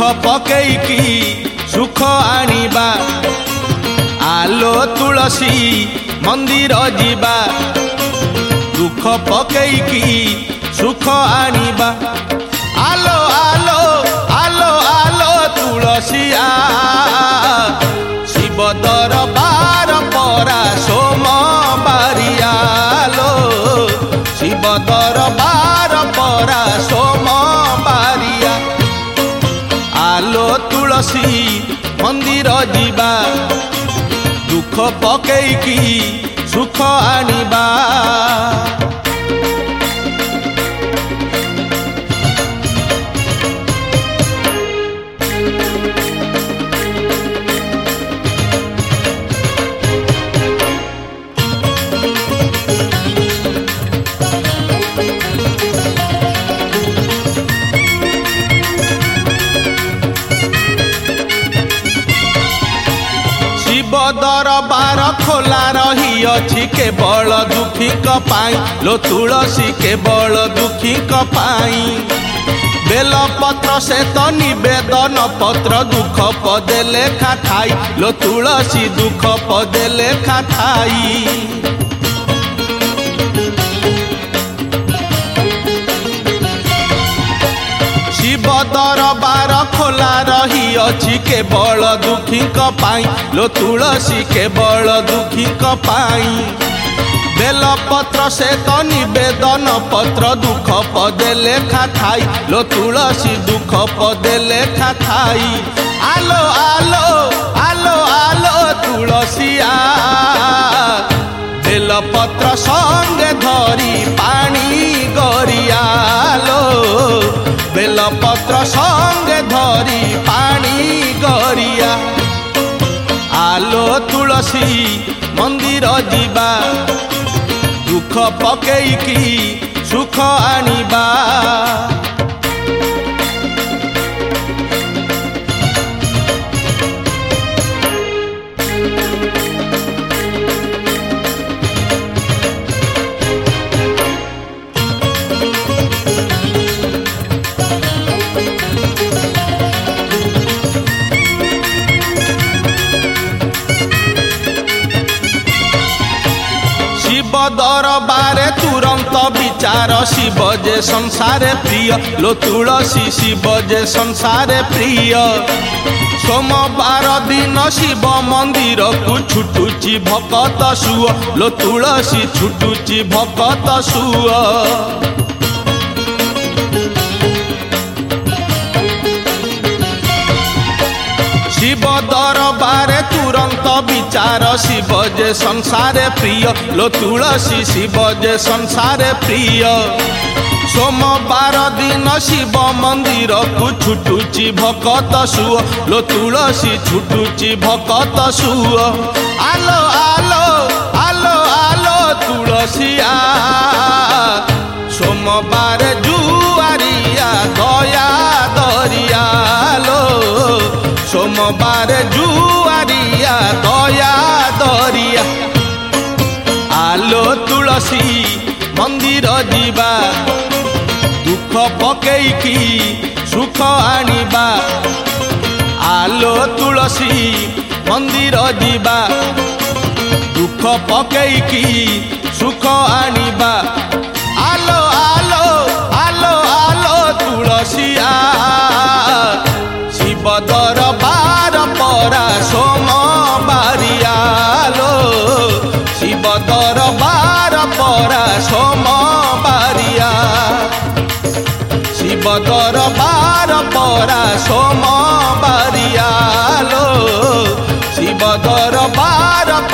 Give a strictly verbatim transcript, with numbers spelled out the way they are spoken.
पकेइकी सुख आनिबा आलो तुलसी मंदिर जीवा दुख पकेइकी सुख आनिबा आलो आलो आलो आलो तुलसी आ शिव दरबार परा सोमबारियालो शिव दरबार परा सोमबारिया आलो तुलसी मंदिर जीवा दुख पकेइकी सुख आनिबा दरबार खोला रही अछि केवल दुखी पाई लो तुलसी केवल दुखी पाई बेल पत्र से तो निवेदन पत्र दुख पदे लेखा थाई लो तुलसी दुख पदे लेखा थाई शिव दरबार खोला रही अछि केवल दुखी पाई लो तुलसी केवल दुखी पाई बेल पत्र से तो निवेदन पत्र दुख पदे लेखा थाई लो तुलसी दुख पदे लेखा थाई आलो आलो आलो आलो तुलसी आ बेल पत्र संगे धरी पानी गरियालो बेल पत्र संगे धरी पानी गरिया आलो तुलसी मंदिर जीवा दुख पकेइकी सुख आनिबा दरबारे तुरंत विचार शिव जे संसारे प्रिय लो तुलसी शिव जे संसारे प्रिय सोमवार दिन शिव मंदिर को छुटुची भकत सुअ लो तुलसी छुटुची भकत सुअ शिव दरबारे तुरंत विचार शिव जे संसारे प्रिय लो तुलसी शिव जे संसारे प्रिय सोमवार दिन शिव मंदिर को छुटुची भकत सुअ लो तुलसी छुटुची भकत सुअ आलो आलो आलो आलो तुलसी आ सोमवार जुआरिया दया दरियालो सोमवार जुआरिया दया दरिया आलो तुलसी मंदिर जीवा दुख पकेइकी सुख आनिबा आलो तुलसी मंदिर जीवा दुख पकेइकी सुख आनिबा आलो आलो आलो आलो तुलसी आ शिव दरबार परा सोमबारियालो शिव दरबार परा सोमबारिया शिव दरबार परा सोमबारियालो शिव दरबार